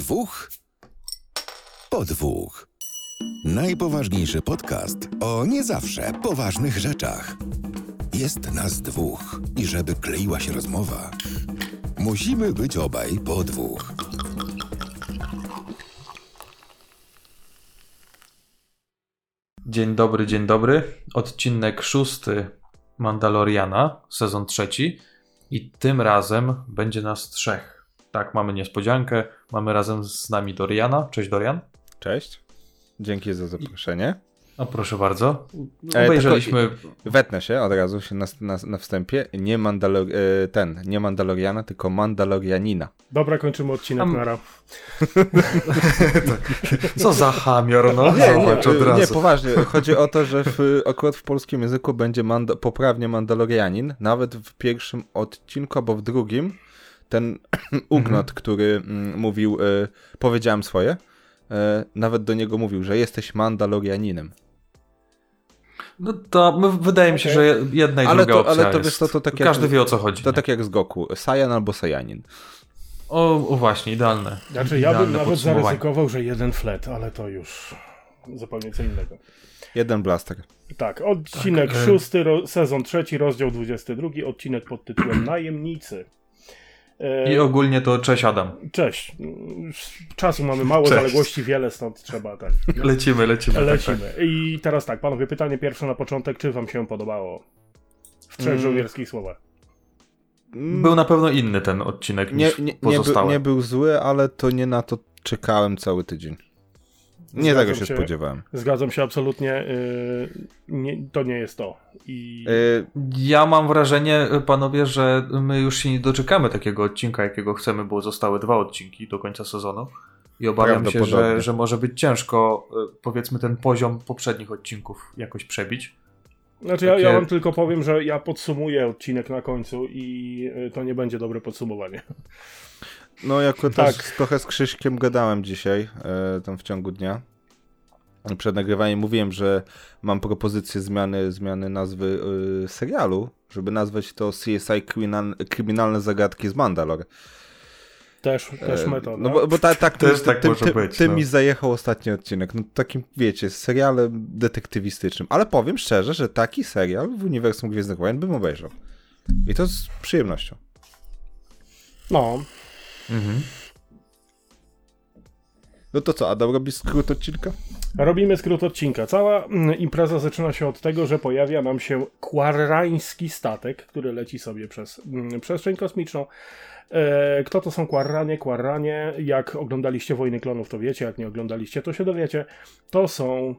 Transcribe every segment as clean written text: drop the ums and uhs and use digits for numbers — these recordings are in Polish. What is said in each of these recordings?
dwóch po dwóch. Najpoważniejszy podcast o nie zawsze poważnych rzeczach. Jest nas dwóch i żeby kleiła się rozmowa, musimy być obaj po dwóch. Dzień dobry. Odcinek 6 Mandaloriana, sezon 3 i tym razem będzie nas 3. Tak, mamy niespodziankę, mamy razem z nami Doriana. Cześć Dorian. Cześć, dzięki za zaproszenie. No proszę bardzo. Obejrzeliśmy... Wetnę się od razu się na wstępie. Nie Mandaloriana, tylko Mandalorianina. Dobra, kończymy odcinek, nara. Co za hamior, no. Nie, poważnie. Chodzi o to, że akurat w polskim języku będzie poprawnie Mandalorianin. Nawet w pierwszym odcinku, albo w drugim, ten Ugnot, który mówił, powiedziałem swoje, nawet do niego mówił, że jesteś Mandalorianinem. No to wydaje mi się, że jedna i druga opcja ale to jest. Wiesz, to tak Każdy jak, wie, o co chodzi. To nie? tak jak z Goku. Saiyan albo Saiyanin. O właśnie, idealne. Znaczy ja bym nawet zaryzykował, że jeden flet, ale to już zupełnie co innego. Jeden blaster. Tak, odcinek 6, sezon 3, rozdział 22, odcinek pod tytułem Najemnicy. I ogólnie to cześć Adam. Cześć. Czasu mamy mało, zaległości wiele, stąd trzeba tak. Lecimy. Tak. I teraz tak, panowie, pytanie pierwsze na początek, czy wam się podobało? W 3 żołnierskich słowach. Był na pewno inny ten odcinek niż pozostałe. Nie był zły, ale to nie na to czekałem cały tydzień. Nie tego się spodziewałem. Zgadzam się absolutnie. To nie jest to. Ja mam wrażenie, panowie, że my już się nie doczekamy takiego odcinka, jakiego chcemy, bo zostały 2 odcinki do końca sezonu. I obawiam się, że może być ciężko, powiedzmy, ten poziom poprzednich odcinków jakoś przebić. Znaczy ja wam tylko powiem, że ja podsumuję odcinek na końcu i to nie będzie dobre podsumowanie. No jako też trochę z Krzyśkiem gadałem dzisiaj, tam w ciągu dnia. Przed nagrywaniem mówiłem, że mam propozycję zmiany nazwy serialu, żeby nazwać to CSI Kryminalne Zagadki z Mandalore. Też metoda. No bo tak może być. Ty mi zajechał ostatni odcinek. No takim, wiecie, serialem detektywistycznym. Ale powiem szczerze, że taki serial w uniwersum Gwiezdnych Wojen bym obejrzał. I to z przyjemnością. No. No to co, Adam, robisz skrót odcinka? Robimy skrót odcinka. Cała impreza zaczyna się od tego, że pojawia nam się quarrański statek, który leci sobie przez przestrzeń kosmiczną. Kto to są Quarranie? Quarranie, jak oglądaliście Wojny Klonów, to wiecie, jak nie oglądaliście, to się dowiecie. To są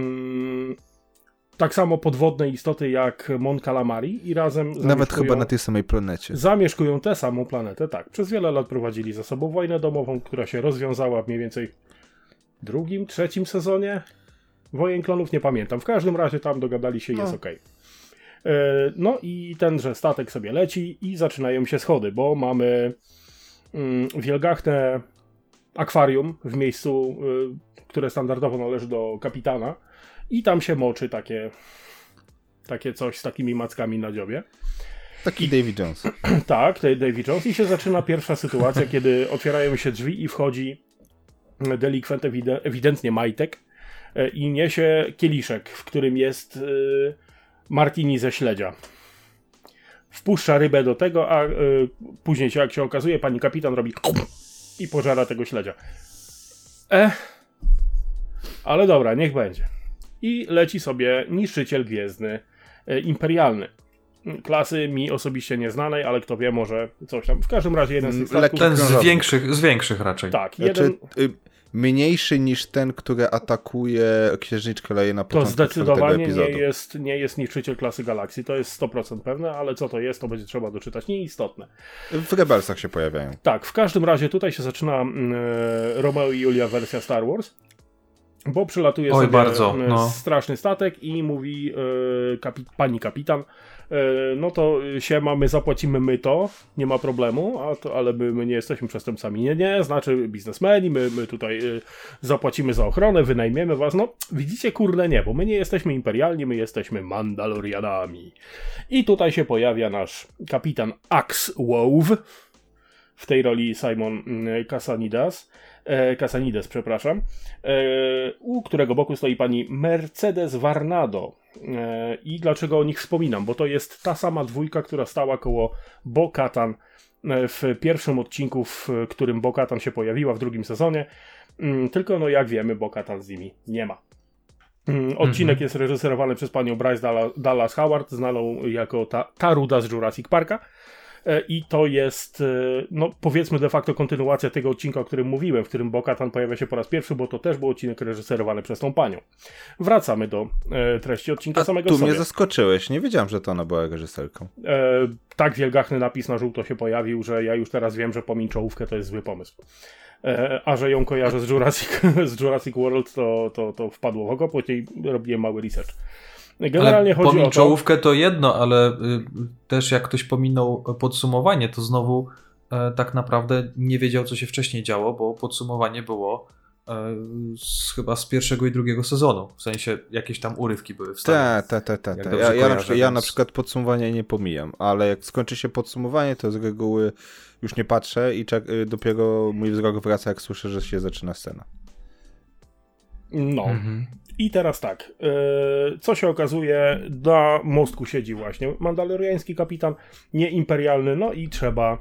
tak samo podwodne istoty jak Mon Calamari i razem nawet chyba na tej samej planecie. Zamieszkują tę samą planetę, tak. Przez wiele lat prowadzili ze sobą wojnę domową, która się rozwiązała mniej więcej w 2., 3. sezonie Wojen Klonów, nie pamiętam. W każdym razie tam dogadali się, jest okej. No i tenże statek sobie leci i zaczynają się schody, bo mamy wielgachne akwarium w miejscu, które standardowo należy do kapitana i tam się moczy takie coś z takimi mackami na dziobie. Taki Davy Jones. Tak, Davy Jones i się zaczyna pierwsza sytuacja, kiedy otwierają się drzwi i wchodzi delikwent, ewidentnie majtek i niesie kieliszek, w którym jest martini ze śledzia. Wpuszcza rybę do tego, a później jak się okazuje, pani kapitan robi i pożera tego śledzia. Ale dobra, niech będzie. I leci sobie niszczyciel gwiezdny imperialny. Klasy mi osobiście nieznanej, ale kto wie, może coś tam. W każdym razie jeden z tych statków... Ten z większych raczej. Tak, jeden... Mniejszy niż ten, który atakuje księżniczkę Leję na początku. To zdecydowanie nie jest niszczyciel klasy Galaksji. To jest 100% pewne, ale co to jest, to będzie trzeba doczytać. Nieistotne. W Rebelsach się pojawiają. Tak, w każdym razie tutaj się zaczyna Romeo i Julia wersja Star Wars, bo przylatuje straszny statek i mówi pani kapitan, no to siema, my zapłacimy my nie ma problemu, ale my nie jesteśmy przestępcami. Nie, znaczy biznesmeni, my tutaj zapłacimy za ochronę, wynajmiemy was. No widzicie, kurde nie, bo my nie jesteśmy imperialni, my jesteśmy Mandalorianami. I tutaj się pojawia nasz kapitan Axe Wowe, w tej roli Simon Casanides, przepraszam, u którego boku stoi pani Mercedes Varnado. I dlaczego o nich wspominam? Bo to jest ta sama dwójka, która stała koło Bo-Katan w pierwszym odcinku, w którym Bo-Katan się pojawiła w drugim sezonie. Tylko no jak wiemy, Bo-Katan z nimi nie ma. Odcinek jest reżyserowany przez panią Bryce Dallas Howard, znaną jako ta ruda z Jurassic Parka. I to jest, no powiedzmy de facto kontynuacja tego odcinka, o którym mówiłem, w którym Bo-Katan pojawia się po raz pierwszy, bo to też był odcinek reżyserowany przez tą panią. Wracamy do treści odcinka samego sobie. Tu mnie zaskoczyłeś, nie wiedziałem, że to ona była reżyserką. Tak wielgachny napis na żółto się pojawił, że ja już teraz wiem, że pomin czołówkę to jest zły pomysł. A że ją kojarzę z Jurassic World, to wpadło w oko, później robiłem mały research. Generalnie chodzi o to... czołówkę to jedno, ale też jak ktoś pominął podsumowanie, to znowu tak naprawdę nie wiedział, co się wcześniej działo, bo podsumowanie było chyba z pierwszego i drugiego sezonu. W sensie jakieś tam urywki były wstane. Ja na przykład podsumowania nie pomijam, ale jak skończy się podsumowanie, to z reguły już nie patrzę i dopiero mój wzrok wraca, jak słyszę, że się zaczyna scena. No. I teraz tak, co się okazuje, na mostku siedzi właśnie mandaloriański kapitan, nie imperialny, no i trzeba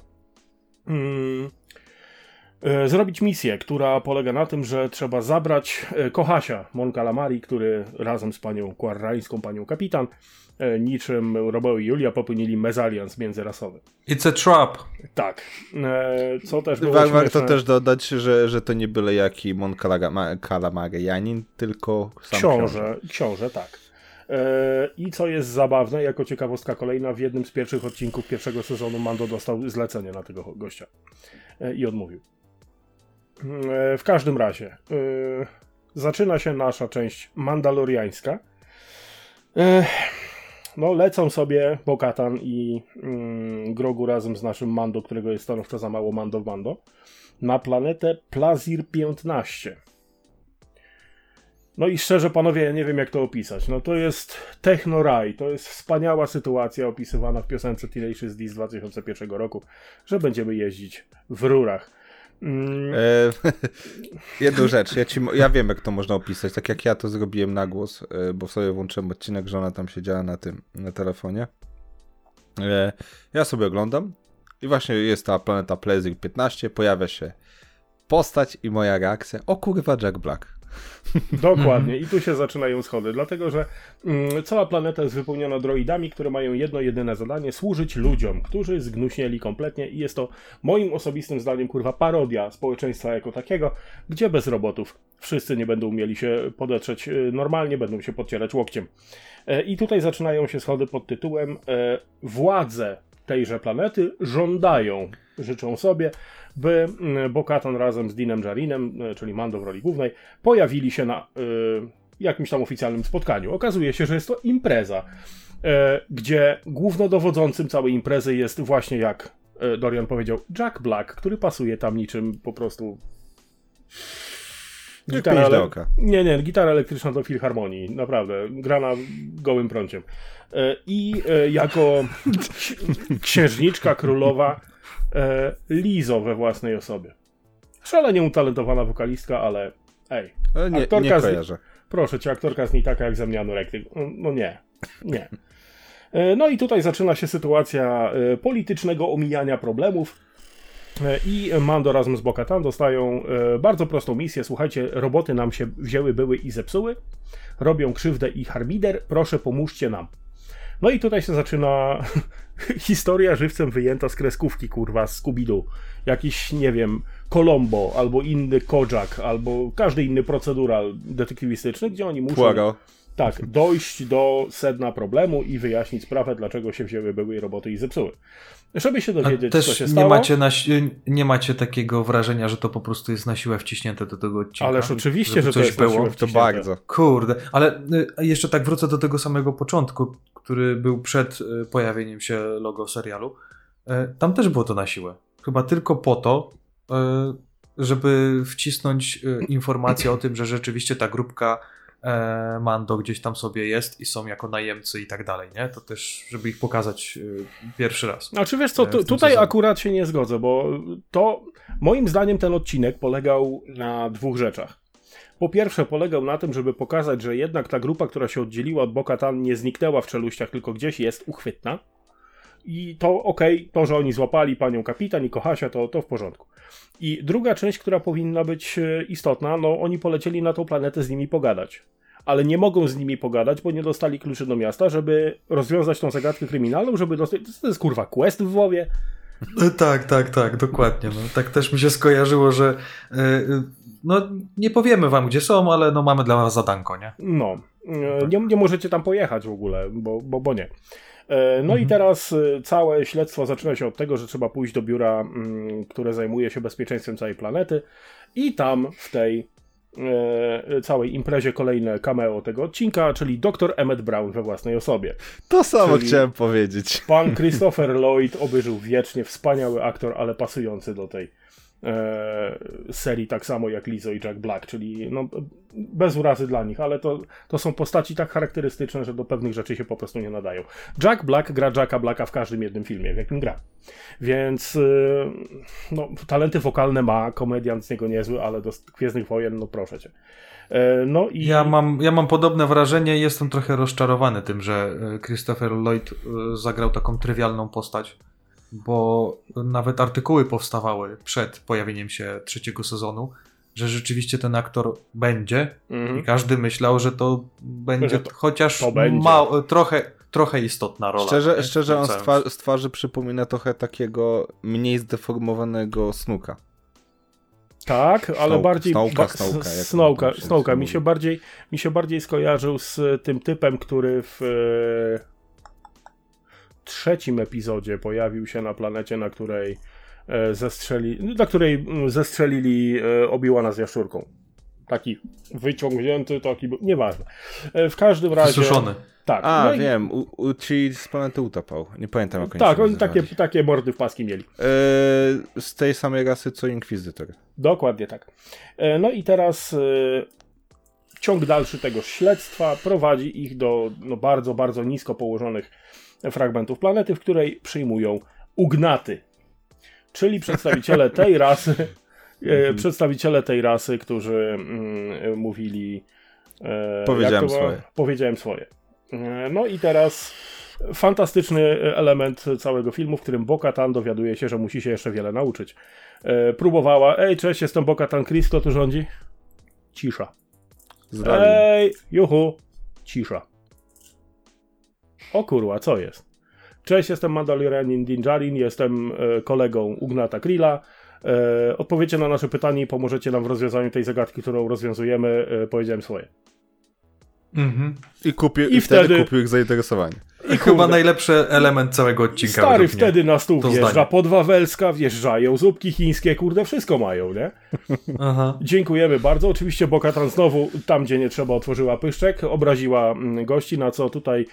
zrobić misję, która polega na tym, że trzeba zabrać Kohasia, Mon Calamari, który razem z panią Quarrańską, panią kapitan, niczym Romeo i Julia popełnili mezalians międzyrasowy. It's a trap. Tak. Co też było Warto też dodać, że to nie byle jaki Mon Calamarianin, tylko sam książę, tak. I co jest zabawne, jako ciekawostka kolejna, w jednym z pierwszych odcinków pierwszego sezonu Mando dostał zlecenie na tego gościa i odmówił. W każdym razie zaczyna się nasza część mandaloriańska. No lecą sobie Bo-Katan i Grogu razem z naszym Mando, którego jest stanowczo za mało Mando w Mando, na planetę Plazir 15. No i szczerze, panowie, ja nie wiem jak to opisać. No to jest techno-raj, to jest wspaniała sytuacja opisywana w piosence Tenacious D z 2001 roku, że będziemy jeździć w rurach. Jedną rzecz, ja wiem jak to można opisać, tak jak ja to zrobiłem na głos, bo sobie włączyłem odcinek, że ona tam siedziała na telefonie. Ja sobie oglądam i właśnie jest ta planeta Plazir 15, pojawia się postać i moja reakcja, o kurwa Jack Black. Dokładnie, i tu się zaczynają schody, dlatego że cała planeta jest wypełniona droidami, które mają jedno jedyne zadanie: służyć ludziom, którzy zgnuśnieli kompletnie, i jest to moim osobistym zdaniem kurwa parodia społeczeństwa jako takiego, gdzie bez robotów wszyscy nie będą umieli się podetrzeć normalnie, będą się podcierać łokciem. I tutaj zaczynają się schody pod tytułem władze tejże planety życzą sobie, by Bo-Katan razem z Dinem Djarinem, czyli Mando w roli głównej, pojawili się na jakimś tam oficjalnym spotkaniu. Okazuje się, że jest to impreza, gdzie głównodowodzącym całej imprezy jest właśnie, jak Dorian powiedział, Jack Black, który pasuje tam niczym po prostu... Gitara elektryczna do filharmonii, naprawdę, grana gołym prąciem. I jako księżniczka królowa Lizo we własnej osobie. Szalenie utalentowana wokalistka, ale nie kojarzę. Proszę cię, aktorka jest nie taka jak ze mnie anorektyk. No nie. No i tutaj zaczyna się sytuacja politycznego omijania problemów. I Mando razem z Bo-Katan dostają bardzo prostą misję. Słuchajcie, roboty nam się wzięły, były i zepsuły. Robią krzywdę ich harmider. Proszę, pomóżcie nam. No i tutaj się zaczyna historia żywcem wyjęta z kreskówki, kurwa, z Scooby-Doo. Jakiś, nie wiem, Columbo, albo inny Kojak, albo każdy inny procedural detektywistyczny, gdzie oni muszą dojść do sedna problemu i wyjaśnić sprawę, dlaczego się wzięły, były roboty i zepsuły. Żeby się dowiedzieć, co się stało. Nie macie takiego wrażenia, że to po prostu jest na siłę wciśnięte do tego odcinka? Ależ oczywiście, że to jest na siłę wciśnięte. To bardzo. Kurde, ale jeszcze tak wrócę do tego samego początku, który był przed pojawieniem się logo serialu. Tam też było to na siłę. Chyba tylko po to, żeby wcisnąć informację o tym, że rzeczywiście ta grupka Mando gdzieś tam sobie jest i są jako najemcy i tak dalej, nie? To też, żeby ich pokazać pierwszy raz. Znaczy wiesz co, tutaj akurat się nie zgodzę, bo to moim zdaniem ten odcinek polegał na dwóch rzeczach. Po pierwsze polegał na tym, żeby pokazać, że jednak ta grupa, która się oddzieliła od Bo-Katan, nie zniknęła w czeluściach, tylko gdzieś jest uchwytna. I to okej, to, że oni złapali panią kapitan i Kohasia, to w porządku. I druga część, która powinna być istotna, no oni polecieli na tą planetę z nimi pogadać. Ale nie mogą z nimi pogadać, bo nie dostali kluczy do miasta, żeby rozwiązać tą zagadkę kryminalną, żeby dostać... To jest kurwa quest w WoWie. Tak, dokładnie. No, tak też mi się skojarzyło, że no nie powiemy wam, gdzie są, ale no mamy dla was zadanko, nie? No, nie możecie tam pojechać w ogóle, bo nie. No i teraz całe śledztwo zaczyna się od tego, że trzeba pójść do biura, które zajmuje się bezpieczeństwem całej planety i tam w tej całej imprezie kolejne cameo tego odcinka, czyli dr Emmett Brown we własnej osobie. To samo chciałem powiedzieć. Pan Christopher Lloyd, oby żył wiecznie, wspaniały aktor, ale pasujący do tej serii tak samo jak Lizzo i Jack Black, czyli no, bez urazy dla nich, ale to są postaci tak charakterystyczne, że do pewnych rzeczy się po prostu nie nadają. Jack Black gra Jacka Blacka w każdym jednym filmie, w jakim gra. Więc no, talenty wokalne ma, komediant z niego niezły, ale do Gwiezdnych Wojen, no proszę cię. No i... Ja mam podobne wrażenie i jestem trochę rozczarowany tym, że Christopher Lloyd zagrał taką trywialną postać, bo nawet artykuły powstawały przed pojawieniem się trzeciego sezonu, że rzeczywiście ten aktor będzie i każdy myślał, że to będzie chociaż trochę istotna rola. Szczerze on z twarzy przypomina trochę takiego mniej zdeformowanego Snooka. Tak, ale bardziej Snowka. Mi się bardziej skojarzył z tym typem, który w trzecim epizodzie pojawił się na planecie, na której zestrzelili Obi-Wana z jaszczurką. Taki wyciągnięty, nieważne. W każdym razie... Wysuszony. Tak. No wiem, ci z planety utapał. Nie pamiętam jak oni tak, się oni takie mordy w paski mieli. Z tej samej rasy co Inkwizytor. Dokładnie tak. No i teraz ciąg dalszy tego śledztwa prowadzi ich do bardzo, bardzo nisko położonych fragmentów planety, w której przyjmują Ugnaty, czyli przedstawiciele tej rasy, którzy mówili powiedziałem swoje. No i teraz fantastyczny element całego filmu, w którym Bo-Katan dowiaduje się, że musi się jeszcze wiele nauczyć. Próbowała, cześć, jestem Bo-Katan Kryst, kto tu rządzi? Cisza. Juhu, cisza. O kurwa, co jest? Cześć, jestem Mandalorianin Din Djarin, jestem kolegą Ugnata Krilla. Odpowiecie na nasze pytanie i pomożecie nam w rozwiązaniu tej zagadki, którą rozwiązujemy. Powiedziałem swoje. I wtedy kupił ich zainteresowanie. I chyba najlepszy element całego odcinka. Stary, wtedy na stół wjeżdża podwawelska, wjeżdżają zupki chińskie, kurde, wszystko mają, nie? Aha. Dziękujemy bardzo. Oczywiście Bo-Katan znowu, tam gdzie nie trzeba, otworzyła pyszczek, obraziła gości, na co tutaj...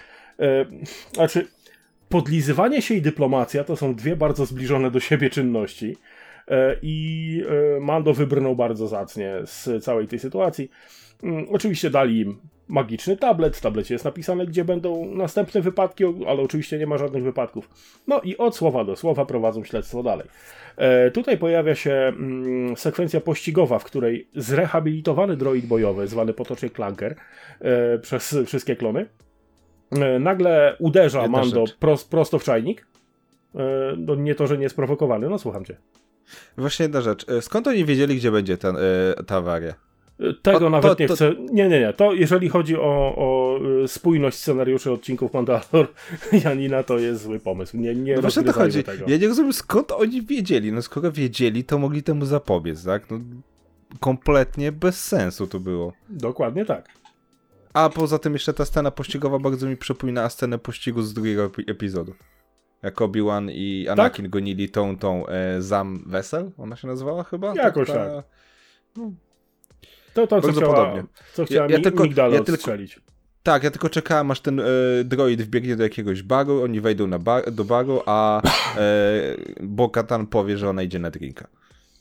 podlizywanie się i dyplomacja to są dwie bardzo zbliżone do siebie czynności. I Mando wybrnął bardzo zacnie z całej tej sytuacji. Oczywiście dali im magiczny tablet. W tablecie jest napisane, gdzie będą następne wypadki, ale oczywiście nie ma żadnych wypadków. No i od słowa do słowa prowadzą śledztwo dalej. Tutaj pojawia się sekwencja pościgowa, w której zrehabilitowany droid bojowy, zwany potocznie Clanker, przez wszystkie klony, nagle uderza Mando prosto w czajnik. Nie to, że nie sprowokowany. No słucham cię. Właśnie jedna rzecz. Skąd oni wiedzieli, gdzie będzie ta awaria? Tego nawet nie chcę. Nie. To jeżeli chodzi o spójność scenariuszy odcinków Mandalorianina, to jest zły pomysł. Nie właśnie to chodzi. Tego. Ja nie rozumiem, skąd oni wiedzieli. No skoro wiedzieli, to mogli temu zapobiec, tak? No, kompletnie bez sensu to było. Dokładnie tak. A poza tym jeszcze ta scena pościgowa bardzo mi przypomina scenę pościgu z drugiego epizodu. Jak Obi-Wan i Anakin gonili tą Zam Wesel, ona się nazywała chyba? Jakoś tak. No. To co chciała Migdala odstrzelić. Tak, ja tylko czekałem, aż ten droid wbiegnie do jakiegoś baru, oni wejdą do baru, a Bo-Katan powie, że ona idzie na drinka.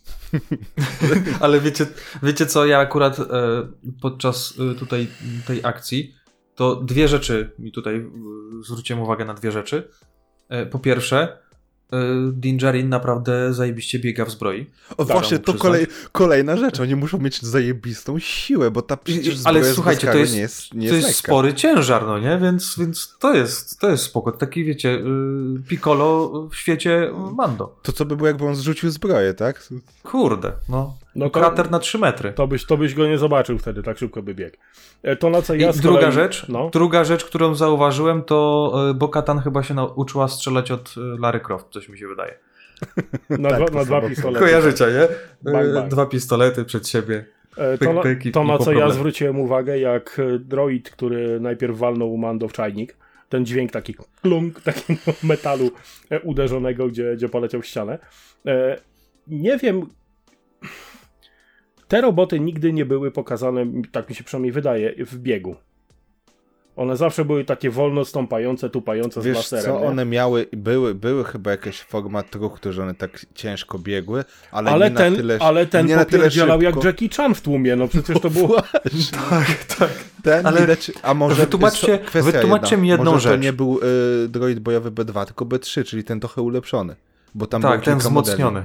Ale wiecie co, ja akurat podczas tutaj tej akcji to dwie rzeczy mi tutaj zwróciłem uwagę na dwie rzeczy. Po pierwsze, Din Djarin naprawdę zajebiście biega w zbroi. O właśnie, to kolejna rzecz. Oni muszą mieć zajebistą siłę, bo ta przecież zbroja ale słuchajcie, to jest lekka. spory ciężar, no nie? Więc to jest spoko. Taki, wiecie, Piccolo w świecie Mando. To co by było, jakby on zrzucił zbroję, tak? Kurde, no to, krater na 3 metry. To byś go nie zobaczył wtedy, tak szybko by biegł. To na co ja druga rzecz, którą zauważyłem, to Bo-Katan chyba się nauczyła strzelać od Lara Croft, coś mi się wydaje. Na dwa pistolety. Kojarzycie, nie? Bang, bang. 2 pistolety przed siebie. To na co ja zwróciłem uwagę, jak droid, który najpierw walnął Mando w czajnik, ten dźwięk taki klunk, takiego metalu uderzonego, gdzie poleciał w ścianę. Nie wiem... Te roboty nigdy nie były pokazane, tak mi się przynajmniej wydaje, w biegu. One zawsze były takie wolno stąpające, tupające z laserem. Wiesz co, one były chyba jakieś format ruchu, że one tak ciężko biegły, ale nie na tyle szybko. Ale ten popierdzielał jak Jackie Chan w tłumie, no przecież to było... Tak. Ale widać, a może wytłumaczcie mi jedną może rzecz. To nie był droid bojowy B2, tylko B3, czyli ten trochę ulepszony. Bo tam tak, ten wzmocniony.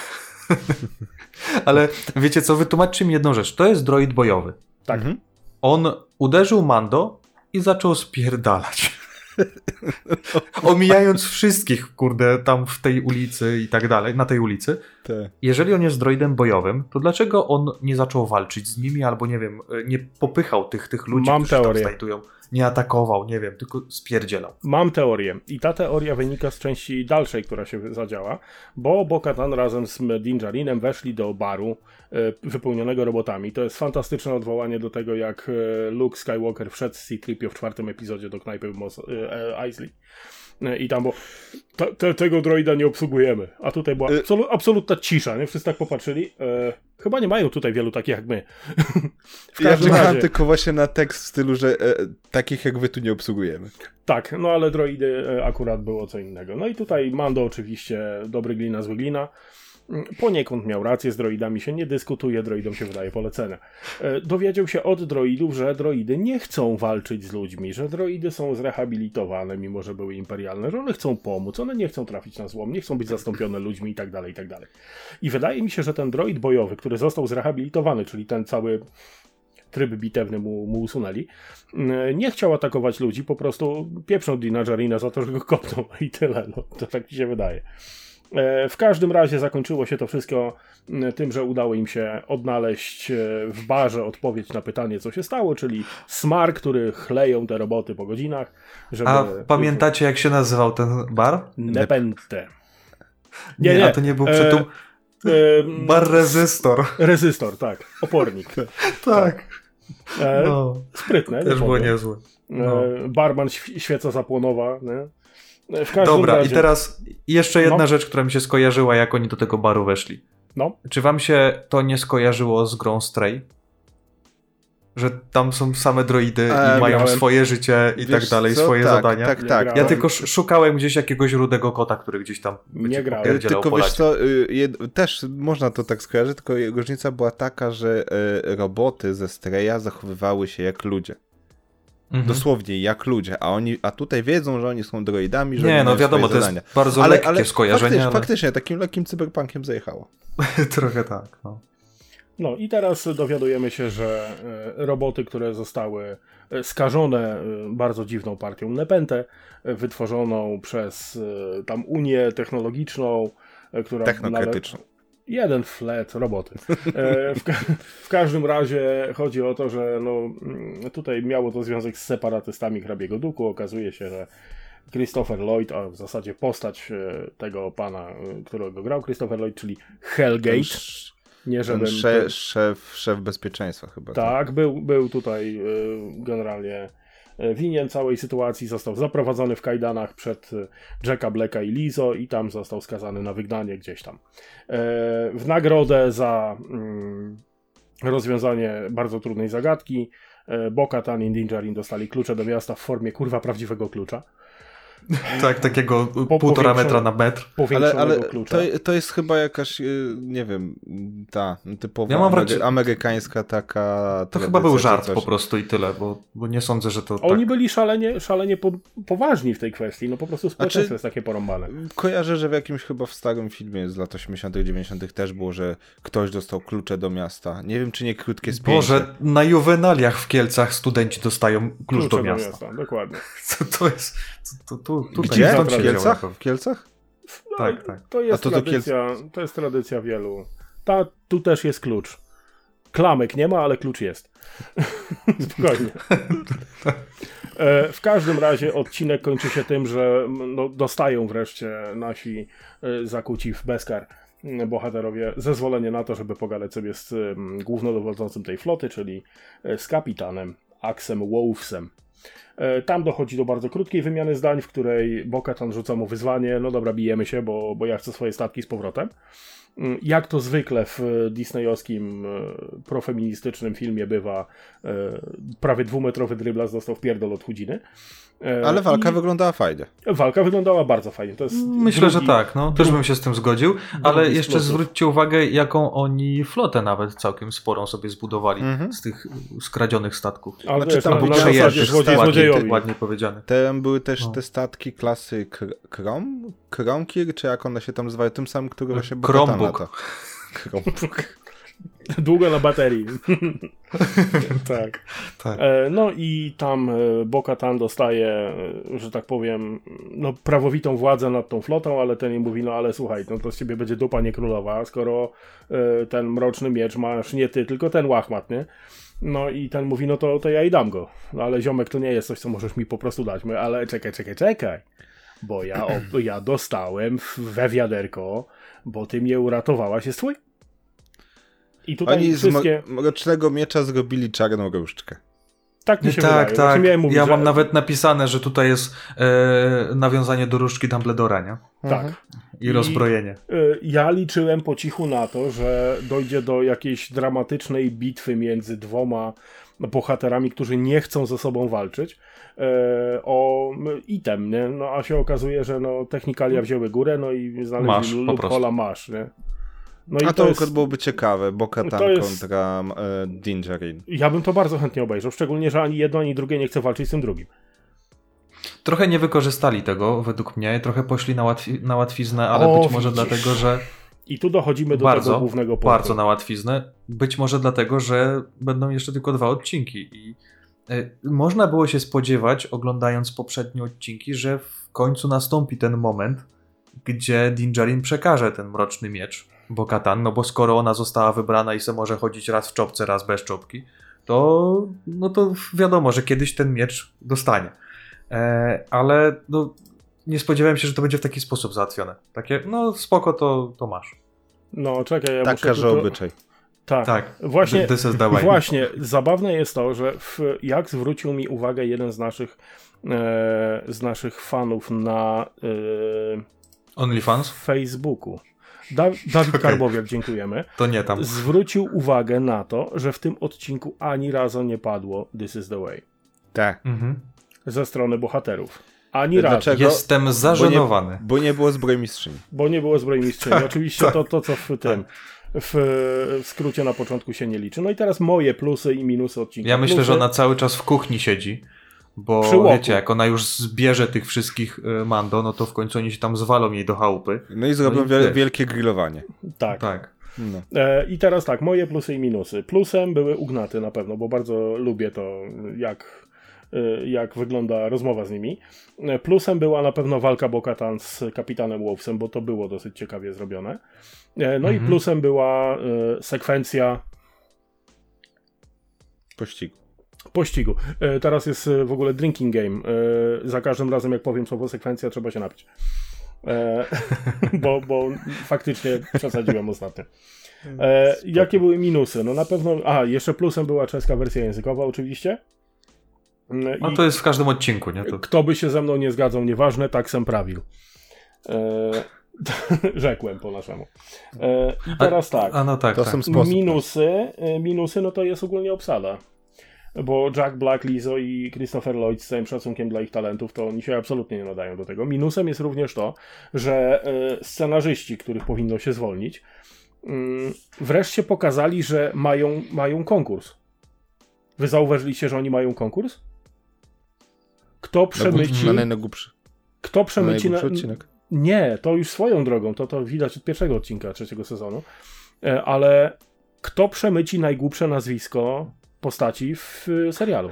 Ale wiecie co, wytłumaczcie mi jedną rzecz. To jest droid bojowy. Tak. On uderzył Mando i zaczął spierdalać. Omijając wszystkich, kurde, tam w tej ulicy i tak dalej, na tej ulicy. Te. Jeżeli on jest droidem bojowym, to dlaczego on nie zaczął walczyć z nimi, albo nie wiem, nie popychał tych ludzi, którzy się tam znajdują? Nie atakował, nie wiem, tylko spierdzielał. Mam teorię i ta teoria wynika z części dalszej, która się zadziała, bo Bo-Katan razem z Din Djarinem weszli do baru wypełnionego robotami. To jest fantastyczne odwołanie do tego, jak Luke Skywalker wszedł z C-3PO w 4. epizodzie do knajpy Mos Eisley. I tam było, tego droida nie obsługujemy. A tutaj była absolutna cisza, nie? Wszyscy tak popatrzyli. Chyba nie mają tutaj wielu takich jak my. Ja czekałem tylko właśnie na tekst w stylu, że takich jak wy tu nie obsługujemy. Tak, no ale droidy akurat było co innego. No i tutaj Mando oczywiście, dobry glina, zły glina. Poniekąd miał rację, z droidami się nie dyskutuje, droidom się wydaje polecenie. Dowiedział się od droidów, że droidy nie chcą walczyć z ludźmi, że droidy są zrehabilitowane, mimo że były imperialne, że one chcą pomóc, one nie chcą trafić na złom, nie chcą być zastąpione ludźmi i tak dalej, i tak dalej. I wydaje mi się, że ten droid bojowy, który został zrehabilitowany, czyli ten cały tryb bitewny mu usunęli, nie chciał atakować ludzi, po prostu pieprzął Dina Djarina za to, że go kopnął i tyle, no to tak mi się wydaje. W każdym razie zakończyło się to wszystko tym, że udało im się odnaleźć w barze odpowiedź na pytanie, co się stało, czyli smar, który chleją te roboty po godzinach. Żeby... A pamiętacie, jak się nazywał ten bar? Nepenthe. Nie, a to nie był bar Rezystor. Rezystor, tak. Opornik. Tak. Sprytne. Też było niezłe. Barman świeca zapłonowa, nie? Dobra, i teraz jeszcze jedna rzecz, która mi się skojarzyła, jak oni do tego baru weszli. No. Czy wam się to nie skojarzyło z grą Stray? Że tam są same droidy i mają swoje życie i tak dalej, swoje zadania. Tak. Ja tylko szukałem gdzieś jakiegoś rudego kota, który gdzieś tam nie grałem. Tylko wiesz co, też można to tak skojarzyć, tylko różnica była taka, że roboty ze Straya zachowywały się jak ludzie. Dosłownie jak ludzie, a tutaj wiedzą, że oni są droidami, że nie, wiadomo, to jest bardzo lekkie skojarzenie. Faktycznie, takim lekkim cyberpunkiem zajechało. Trochę tak, No i teraz dowiadujemy się, że roboty, które zostały skażone bardzo dziwną partią Nepenthe, wytworzoną przez tam Unię Technologiczną, która... Technokratyczną. Jeden flet roboty. W każdym razie chodzi o to, że tutaj miało to związek z separatystami hrabiego Duku. Okazuje się, że Christopher Lloyd, a w zasadzie postać tego pana, którego grał Christopher Lloyd, czyli Hellgate. Nie żaden... Szef bezpieczeństwa chyba. Tak, był tutaj generalnie winien całej sytuacji, został zaprowadzony w kajdanach przed Jacka Blacka i Lizo i tam został skazany na wygnanie gdzieś tam. W nagrodę za rozwiązanie bardzo trudnej zagadki Bo-Katan i Din Djarin dostali klucze do miasta w formie prawdziwego klucza. Tak, takiego 1,5 metra na metr. Ale to jest chyba jakaś, nie wiem, ta typowa amerykańska taka... To chyba był żart po prostu i tyle, bo nie sądzę, że to Oni tak... byli szalenie poważni w tej kwestii, no po prostu społeczeństwo jest takie porąbane. Kojarzę, że w jakimś chyba w starym filmie z lat 80 90 też było, że ktoś dostał klucze do miasta. Nie wiem, czy nie krótkie spięcie. Boże, na juwenaliach w Kielcach studenci dostają klucz do miasta. Dokładnie. Co to jest? Gdzie? W Kielcach? W Kielcach? No, tak. To jest to jest tradycja wielu. Tu też jest klucz. Klamek nie ma, ale klucz jest. Spokojnie. W każdym razie odcinek kończy się tym, że dostają wreszcie nasi zakuci w Beskar bohaterowie zezwolenie na to, żeby pogadać sobie z głównodowodzącym tej floty, czyli z kapitanem Axem Wolfsem. Tam dochodzi do bardzo krótkiej wymiany zdań, w której Bo-Katan rzuca mu wyzwanie, no dobra, bijemy się, bo ja chcę swoje statki z powrotem. Jak to zwykle w disneyowskim profeministycznym filmie bywa, prawie 2-metrowy dryblas dostał w pierdol od chudziny. Ale walka wyglądała fajnie. Walka wyglądała bardzo fajnie. To jest Myślę, że tak, no. Też bym się z tym zgodził, ale jeszcze zwróćcie uwagę, jaką oni flotę nawet całkiem sporą sobie zbudowali z tych skradzionych statków. Ale znaczy, tam był ładnie powiedziane. Tam były też te statki klasy Kromkir, czy jak one się tam nazywały, tym samym, który właśnie Krombook. Długo na baterii. Tak. No i tam Bo-Katan dostaje, że tak powiem, prawowitą władzę nad tą flotą, ale ten im mówi, ale słuchaj, to z ciebie będzie dupa nie królowa, skoro ten mroczny miecz masz nie ty, tylko ten łachmat, nie? No i ten mówi, to ja i dam go. Ale ziomek, to nie jest coś, co możesz mi po prostu dać. Ale czekaj. Bo ja dostałem we wiaderko, bo ty mnie uratowałaś, jest twój. I tutaj oni wszystkie... z mrocznego miecza zrobili czarną różdżkę. Tak mi się wydaje. Tak. Mówić, ja mam nawet napisane, że tutaj jest nawiązanie do różdżki Dumbledora, nie? Tak. I rozbrojenie. Ja liczyłem po cichu na to, że dojdzie do jakiejś dramatycznej bitwy między dwoma bohaterami, którzy nie chcą ze sobą walczyć o item, nie? No a się okazuje, że technikalia wzięły górę, i znaleźli loophola masz, nie? No a to byłoby ciekawe, Bo-Katan kontra Dingerin. Ja bym to bardzo chętnie obejrzał, szczególnie, że ani jedno, ani drugie nie chce walczyć z tym drugim. Trochę nie wykorzystali tego, według mnie, trochę poszli na łatwiznę, ale być może dlatego, że... I tu dochodzimy do tego głównego punktu. Bardzo na łatwiznę, być może dlatego, że będą jeszcze tylko 2 odcinki i można było się spodziewać, oglądając poprzednie odcinki, że w końcu nastąpi ten moment, gdzie Dingerin przekaże ten mroczny miecz Bo-Katan, bo skoro ona została wybrana i se może chodzić raz w czopce, raz bez czopki, to wiadomo, że kiedyś ten miecz dostanie. Ale nie spodziewałem się, że to będzie w taki sposób załatwione. Takie, spoko, to masz. Czekaj, ja muszę tylko... obyczaj. Tak. Właśnie, zabawne jest to, że jak zwrócił mi uwagę jeden z naszych fanów na OnlyFans? Facebooku. Dawid Karbowiak, dziękujemy. To nie tam. Zwrócił uwagę na to, że w tym odcinku ani razu nie padło This is the way. Tak. Ze strony bohaterów. Ani razu. Dlaczego? Jestem zażenowany. Bo nie było zbrojmistrzyni. Oczywiście to co w tym... W skrócie na początku się nie liczy. I teraz moje plusy i minusy odcinka. Ja myślę, że ona cały czas w kuchni siedzi, bo wiecie, jak ona już zbierze tych wszystkich Mando, to w końcu oni się tam zwalą jej do chałupy. I zrobią wielkie grillowanie. Tak. I teraz tak, moje plusy i minusy. Plusem były Ugnaty na pewno, bo bardzo lubię to, jak wygląda rozmowa z nimi. Plusem była na pewno walka Bo-Katan z kapitanem Wolfsem, bo to było dosyć ciekawie zrobione. I plusem była sekwencja pościgu. Teraz jest w ogóle drinking game. Za każdym razem, jak powiem słowo sekwencja, trzeba się napić. Bo faktycznie przesadziłem ostatnio. Jakie były minusy? Na pewno... jeszcze plusem była czeska wersja językowa oczywiście. To jest w każdym odcinku, nie? Kto by się ze mną nie zgadzał, nieważne, tak sem prawił. Rzekłem po naszemu. I teraz tak. To są minusy to jest ogólnie obsada. bo Jack Black, Lizzo i Christopher Lloyd, z całym szacunkiem dla ich talentów, to oni się absolutnie nie nadają do tego. Minusem jest również to, że scenarzyści, których powinno się zwolnić, wreszcie pokazali, że mają konkurs. Wy zauważyliście, że oni mają konkurs? Kto przemyci... Kto przemyci... odcinek? Nie, to już swoją drogą. To widać od pierwszego odcinka 3. sezonu. Ale kto przemyci najgłupsze nazwisko postaci w serialu?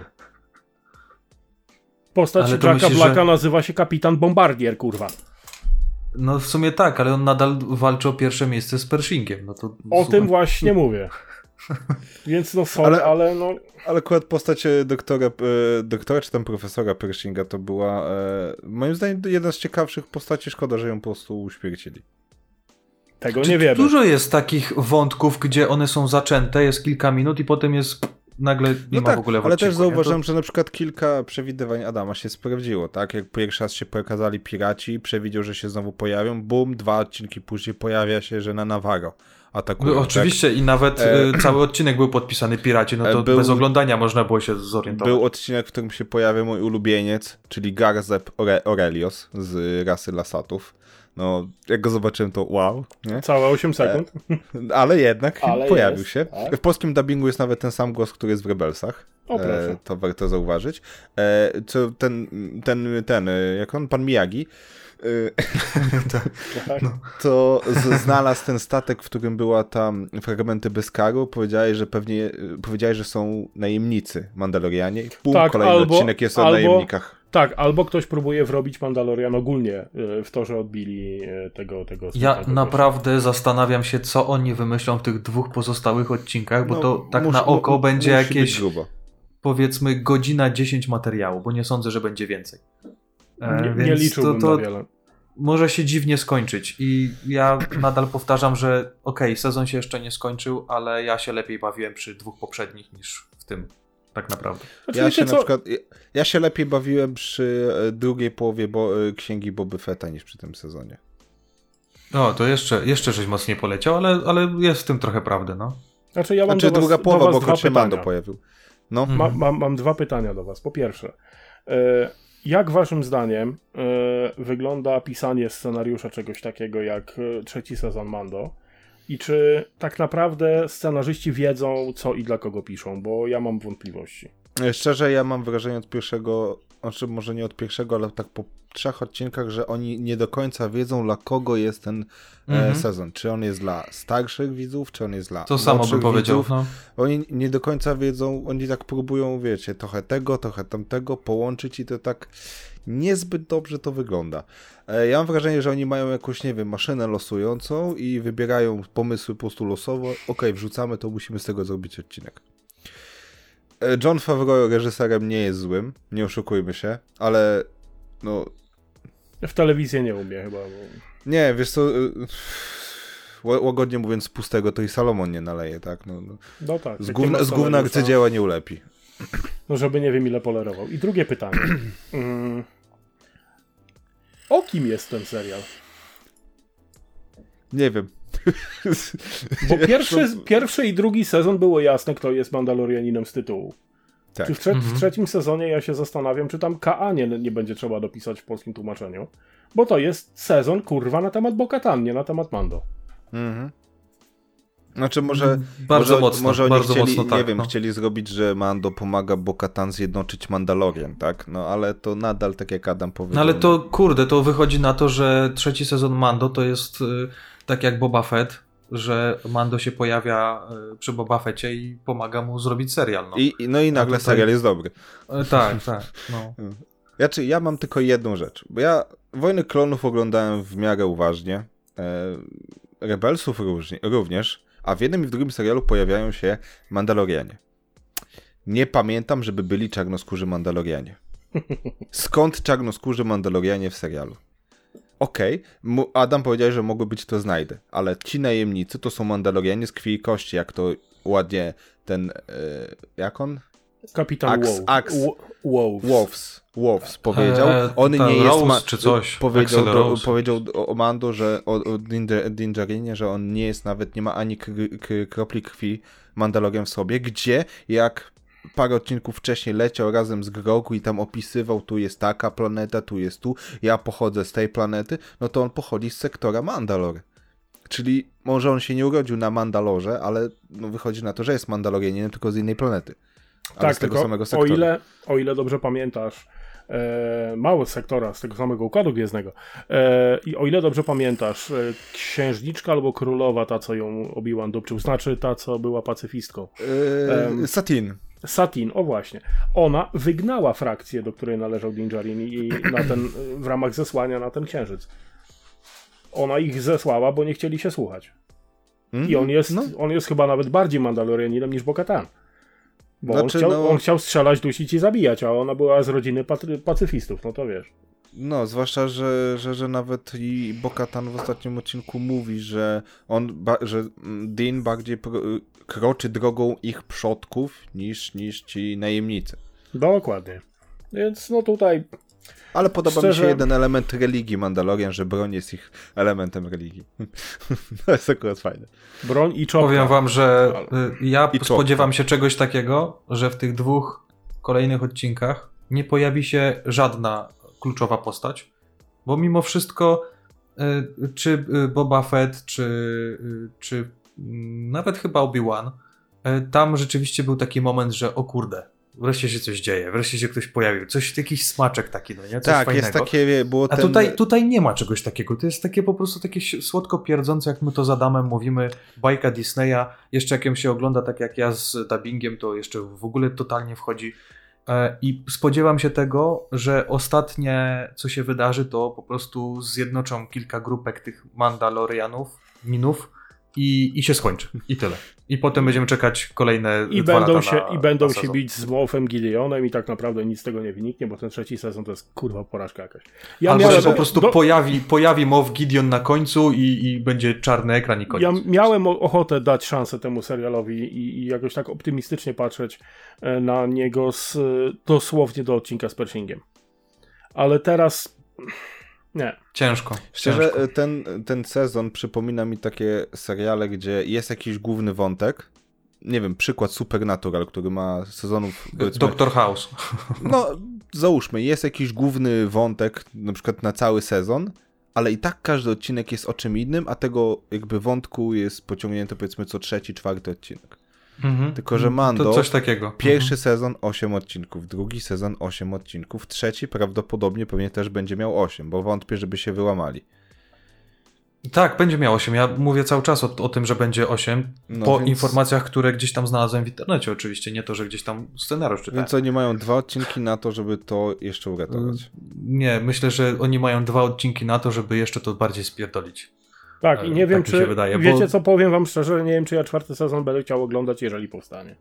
Postać Jacka Blacka nazywa się Kapitan Bombardier, kurwa. No w sumie tak, ale on nadal walczy o pierwsze miejsce z Pershingiem. No to o tym właśnie mówię. Więc no sorry, ale no... Ale akurat postać doktora czy tam profesora Pershinga to była moim zdaniem jedna z ciekawszych postaci. Szkoda, że ją po prostu uśmiercili. Tego nie wiemy. Dużo jest takich wątków, gdzie one są zaczęte, jest kilka minut i potem jest nagle nie ma w ogóle w ale odcinku, też zauważyłem, że na przykład kilka przewidywań Adama się sprawdziło, tak? Jak pierwszy raz się pokazali piraci, przewidział, że się znowu pojawią, bum, 2 odcinki później pojawia się, że na Navarro atakują. Oczywiście tak? I nawet cały odcinek był podpisany piraci, no to bez oglądania można było się zorientować. Był odcinek, w którym się pojawia mój ulubieniec, czyli Garzeb Aurelios z rasy Lasatów. No, jak go zobaczyłem, to wow. Nie? Całe 8 sekund. Ale jednak pojawił jest, się. Tak? W polskim dubbingu jest nawet ten sam głos, który jest w Rebelsach. O, proszę. To warto zauważyć. Co ten, jak on? Pan Miyagi. To znalazł ten statek, w którym była tam fragmenty Beskaru. Powiedziałeś, że są najemnicy Mandalorianie. Kolejny odcinek jest o najemnikach. Tak, albo ktoś próbuje wrobić Mandalorian ogólnie w to, że odbili tego Ja naprawdę zastanawiam się, co oni wymyślą w tych 2 pozostałych odcinkach, bo to tak na oko będzie jakieś, powiedzmy, godzina 10 materiału, bo nie sądzę, że będzie więcej. Nie liczyłbym na wiele. Może się dziwnie skończyć i ja nadal powtarzam, że sezon się jeszcze nie skończył, ale ja się lepiej bawiłem przy 2 poprzednich niż w tym. Tak naprawdę. Ja się lepiej bawiłem przy drugiej połowie Księgi Boby Fetta niż przy tym sezonie. No, to jeszcze żeś mocniej poleciał, ale jest w tym trochę prawdy, no. Ja mam druga połowa, bo Kocie Mando pojawił. No. Mam 2 pytania do was. Po pierwsze, jak waszym zdaniem wygląda pisanie scenariusza czegoś takiego jak 3. sezon Mando? I czy tak naprawdę scenarzyści wiedzą, co i dla kogo piszą? Bo ja mam wątpliwości. Szczerze, ja mam wrażenie od pierwszego, znaczy może nie od pierwszego, ale tak po 3 odcinkach, że oni nie do końca wiedzą, dla kogo jest ten sezon. Czy on jest dla starszych widzów, czy on jest dla to samo bym powiedział. No. Oni nie do końca wiedzą, oni tak próbują, wiecie, trochę tego, trochę tamtego połączyć i to tak niezbyt dobrze to wygląda. Ja mam wrażenie, że oni mają jakąś, nie wiem, maszynę losującą i wybierają pomysły po prostu losowo. Wrzucamy to, musimy z tego zrobić odcinek. Jon Favreau reżyserem nie jest złym, nie oszukujmy się, ale no... W telewizję nie umie chyba. Bo... Nie, wiesz co, łagodnie mówiąc, z pustego to i Salomon nie naleje, tak? No tak. Z gówna arcydzieła nie ulepi. No żeby nie wiem ile polerował. I drugie pytanie. O kim jest ten serial? Nie wiem. Bo pierwszy i drugi sezon było jasne, kto jest Mandalorianinem z tytułu. Tak. Czy w 3. sezonie ja się zastanawiam, czy tam KA nie będzie trzeba dopisać w polskim tłumaczeniu. Bo to jest sezon, kurwa, na temat Bo-Katan, nie na temat Mando. Znaczy może oni chcieli, nie wiem, chcieli zrobić, że Mando pomaga Bo-Katan zjednoczyć Mandalorian, tak? No ale to nadal, tak jak Adam powiedział. No ale to, kurde, to wychodzi na to, że 3. sezon Mando to jest tak jak Boba Fett, że Mando się pojawia przy Boba Fetcie i pomaga mu zrobić serial. No i nagle serial jest dobry. Tak. No. Ja mam tylko jedną rzecz, bo ja Wojny Klonów oglądałem w miarę uważnie, Rebelsów również, a w jednym i w drugim serialu pojawiają się Mandalorianie. Nie pamiętam, żeby byli czarnoskórzy Mandalorianie. Skąd czarnoskórzy Mandalorianie w serialu? Adam powiedział, że mogły być, to znajdę, ale ci najemnicy to są Mandalorianie z krwi i kości, jak to ładnie ten, jak on? Kapitan Wolves powiedział. On nie jest czy coś. Powiedział o Mando, że o Din Djarinie, że on nie jest nawet, nie ma ani kropli krwi Mandalorian w sobie, gdzie jak parę odcinków wcześniej leciał razem z Grogu i tam opisywał, tu jest taka planeta, tu jest tu, ja pochodzę z tej planety, no to on pochodzi z sektora Mandalore. Czyli może on się nie urodził na Mandalorze, ale no wychodzi na to, że jest Mandalorianinem, tylko z innej planety. Ale tak, z tego tylko samego sektora. O ile dobrze pamiętasz, mało sektora z tego samego Układu Gwiezdnego. I o ile dobrze pamiętasz, księżniczka albo królowa, ta co ją Obi-Wan dupczył, znaczy ta co była pacyfistką. Satine, o właśnie. Ona wygnała frakcję, do której należał Din Djarin i w ramach zesłania na ten księżyc. Ona ich zesłała, bo nie chcieli się słuchać. I on jest chyba nawet bardziej Mandalorianinem niż Bo-Katan. Bo on chciał strzelać, dusić i zabijać, a ona była z rodziny pacyfistów, no to wiesz. No, zwłaszcza, że nawet i Bo-Katan w ostatnim odcinku mówi, że że Din bardziej kroczy drogą ich przodków niż ci najemnicy. Dokładnie. Więc no tutaj... Ale podoba mi się jeden element religii Mandalorian, że broń jest ich elementem religii. To jest akurat fajne. Broń i czopka. Powiem wam, że ja spodziewam się czegoś takiego, że w tych 2 kolejnych odcinkach nie pojawi się żadna kluczowa postać, bo mimo wszystko czy Boba Fett, czy nawet chyba Obi-Wan, tam rzeczywiście był taki moment, że o kurde, wreszcie się coś dzieje, wreszcie się ktoś pojawił, jakiś smaczek taki, no nie? Coś tak, fajnego. jest takie, było a tutaj nie ma czegoś takiego, to jest takie po prostu takie słodko pierdzące, jak my to z Adamem mówimy, bajka Disneya, jeszcze jak ją się ogląda tak jak ja z dubbingiem, to jeszcze w ogóle totalnie wchodzi i spodziewam się tego, że ostatnie co się wydarzy, to po prostu zjednoczą kilka grupek tych Mandalorianów, minów i się skończy. I tyle. I potem będziemy czekać kolejne 2 lata I będą się bić z Moffem Gideonem i tak naprawdę nic z tego nie wyniknie, bo ten 3. sezon to jest kurwa porażka jakaś. Albo się po prostu pojawi Moff Gideon na końcu i będzie czarny ekran i koniec. Ja miałem ochotę dać szansę temu serialowi i jakoś tak optymistycznie patrzeć na niego dosłownie do odcinka z Pershingiem. Ale teraz... Nie. Ciężko. Szczerze, ten sezon przypomina mi takie seriale, gdzie jest jakiś główny wątek. Nie wiem, przykład Supernatural, który ma sezonów... Doctor House. No, załóżmy, jest jakiś główny wątek, na przykład na cały sezon, ale i tak każdy odcinek jest o czym innym, a tego jakby wątku jest pociągnięty powiedzmy co 3., 4. odcinek. Tylko, że Mando, to coś takiego. Pierwszy sezon 8 odcinków, drugi sezon 8 odcinków, trzeci prawdopodobnie pewnie też będzie miał 8, bo wątpię, żeby się wyłamali. Tak, będzie miał 8. Ja mówię cały czas o tym, że będzie 8, informacjach, które gdzieś tam znalazłem w internecie oczywiście, nie to, że gdzieś tam scenariusz czytałem. Więc oni mają 2 odcinki na to, żeby to jeszcze uratować. Nie, myślę, że oni mają 2 odcinki na to, żeby jeszcze to bardziej spierdolić. Tak, i nie wiem, czy wiecie co, powiem wam szczerze, nie wiem, czy ja 4. sezon będę chciał oglądać, jeżeli powstanie.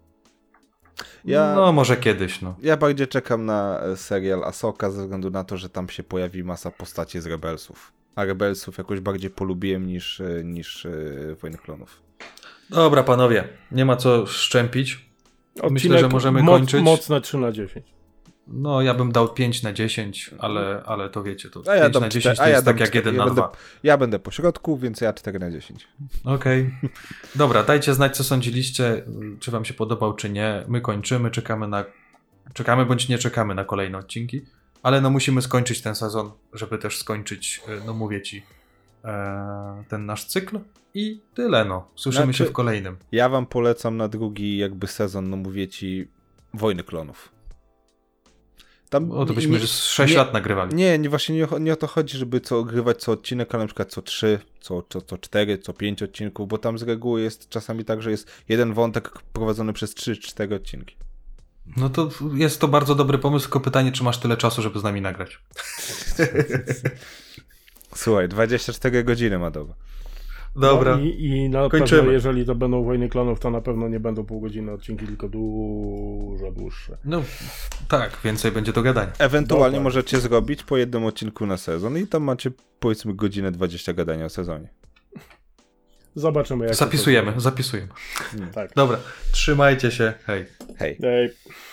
No, może kiedyś, no. Ja bardziej czekam na serial Ahsoka ze względu na to, że tam się pojawi masa postaci z Rebelsów. A Rebelsów jakoś bardziej polubiłem niż Wojny Klonów. Dobra, panowie, nie ma co szczępić. Odcinek myślę, że możemy kończyć. Mocne 3/10. No, ja bym dał 5/10, ale to wiecie, to 5/10 to jest tak jak 1/2. Ja będę po środku, więc ja 4/10. Okej. Dobra, dajcie znać, co sądziliście, czy wam się podobał, czy nie. My kończymy, czekamy bądź nie czekamy na kolejne odcinki, ale no musimy skończyć ten sezon, żeby też skończyć, no mówię ci, ten nasz cykl i tyle, no. Słyszymy się w kolejnym. Ja wam polecam na drugi jakby sezon, no mówię ci, Wojny Klonów. Tam to byśmy 6 lat nagrywali. Nie, właśnie nie o to chodzi, żeby ogrywać co odcinek, ale na przykład co 3, co 4, co 5 odcinków, bo tam z reguły jest czasami tak, że jest jeden wątek prowadzony przez 3-4 odcinki. No to jest to bardzo dobry pomysł, tylko pytanie, czy masz tyle czasu, żeby z nami nagrać. Słuchaj, 24 godziny ma doba. Dobra. No i na pewno, jeżeli to będą Wojny Klonów, to na pewno nie będą półgodzinne odcinki, tylko dużo dłuższe. No tak, więcej będzie do gadania. Ewentualnie możecie zrobić po jednym odcinku na sezon i tam macie powiedzmy godzinę 20 gadania o sezonie. Zobaczymy jak zapisujemy. Tak. Dobra, trzymajcie się. Hej. Hej.